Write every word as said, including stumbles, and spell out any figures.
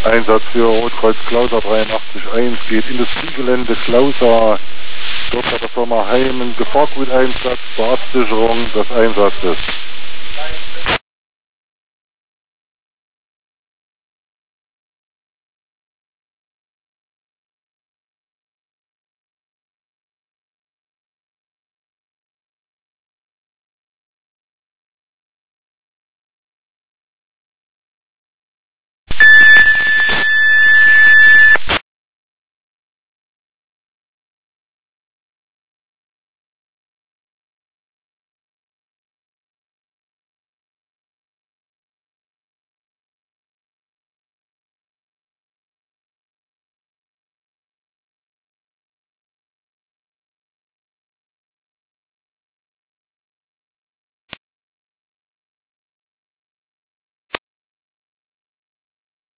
Einsatz für Rotkreuz Klauser dreiundachtzig eins geht Industriegelände Klauser. Dort bei der Firma Heimen Gefahrguteinsatz, Beabsicherung des Einsatzes.